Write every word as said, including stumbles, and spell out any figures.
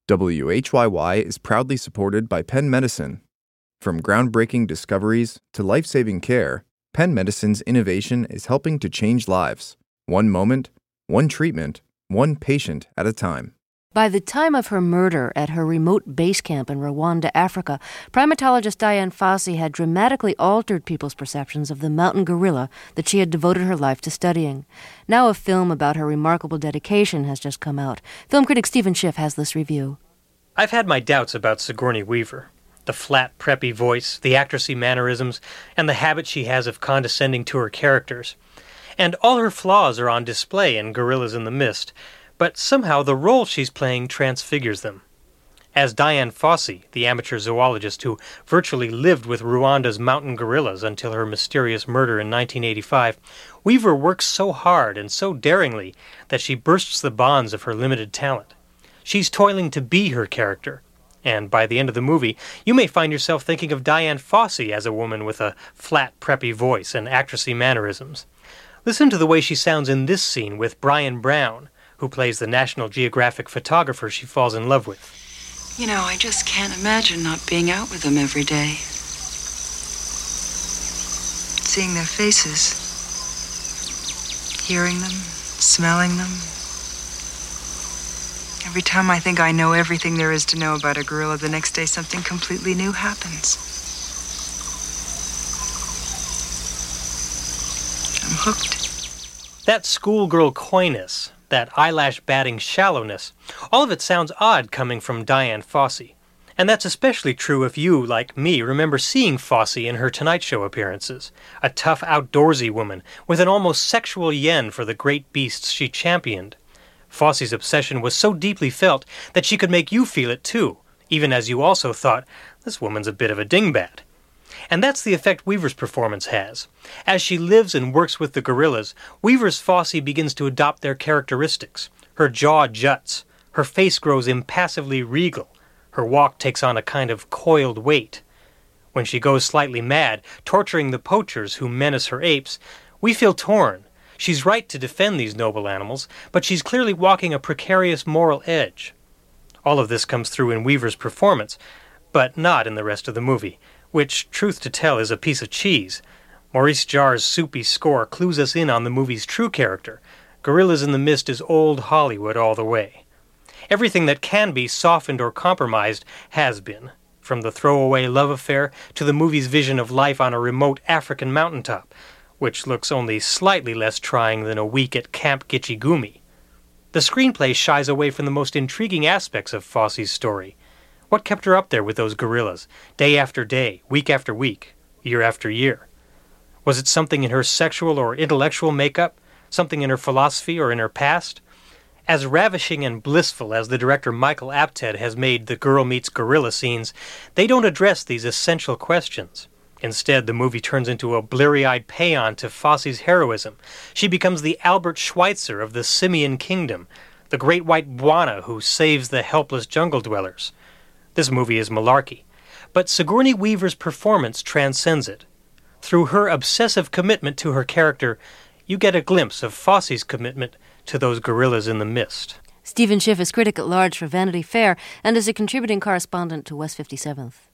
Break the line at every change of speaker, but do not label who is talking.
W H Y Y is proudly supported by Penn Medicine. From groundbreaking discoveries to life-saving care, Penn Medicine's innovation is helping to change lives, one moment, one treatment, one patient at a time.
By the time of her murder at her remote base camp in Rwanda, Africa, primatologist Dian Fossey had dramatically altered people's perceptions of the mountain gorilla that she had devoted her life to studying. Now a film about her remarkable dedication has just come out. Film critic Stephen Schiff has this review.
I've had my doubts about Sigourney Weaver. The flat, preppy voice, the actressy mannerisms, and the habit she has of condescending to her characters. And all her flaws are on display in Gorillas in the Mist, but somehow the role she's playing transfigures them. As Dian Fossey, the amateur zoologist who virtually lived with Rwanda's mountain gorillas until her mysterious murder in nineteen eighty-five, Weaver works so hard and so daringly that she bursts the bonds of her limited talent. She's toiling to be her character, and by the end of the movie, you may find yourself thinking of Dian Fossey as a woman with a flat, preppy voice and actressy mannerisms. Listen to the way she sounds in this scene with Brian Brown, who plays the National Geographic photographer she falls in love with.
You know, I just can't imagine not being out with them every day. Seeing their faces, hearing them, smelling them. Every time I think I know everything there is to know about a gorilla, the next day something completely new happens. I'm hooked.
That schoolgirl coyness, that eyelash-batting shallowness, all of it sounds odd coming from Dian Fossey. And that's especially true if you, like me, remember seeing Fossey in her Tonight Show appearances. A tough, outdoorsy woman with an almost sexual yen for the great beasts she championed. Fossey's obsession was so deeply felt that she could make you feel it too, even as you also thought, this woman's a bit of a dingbat. And that's the effect Weaver's performance has. As she lives and works with the gorillas, Weaver's Fossey begins to adopt their characteristics. Her jaw juts. Her face grows impassively regal. Her walk takes on a kind of coiled weight. When she goes slightly mad, torturing the poachers who menace her apes, we feel torn. She's right to defend these noble animals, but she's clearly walking a precarious moral edge. All of this comes through in Weaver's performance, but not in the rest of the movie, which, truth to tell, is a piece of cheese. Maurice Jarre's soupy score clues us in on the movie's true character. Gorillas in the Mist is old Hollywood all the way. Everything that can be softened or compromised has been, from the throwaway love affair to the movie's vision of life on a remote African mountaintop, which looks only slightly less trying than a week at Camp Gitchigumi. The screenplay shies away from the most intriguing aspects of Fossey's story. What kept her up there with those gorillas, day after day, week after week, year after year? Was it something in her sexual or intellectual makeup, something in her philosophy or in her past? As ravishing and blissful as the director Michael Apted has made the girl meets gorilla scenes, they don't address these essential questions. Instead, the movie turns into a bleary-eyed paean to Fossey's heroism. She becomes the Albert Schweitzer of the Simian Kingdom, the great white Bwana who saves the helpless jungle dwellers. This movie is malarkey, but Sigourney Weaver's performance transcends it. Through her obsessive commitment to her character, you get a glimpse of Fossey's commitment to those gorillas in the mist.
Stephen Schiff is critic at large for Vanity Fair and is a contributing correspondent to West fifty-seventh.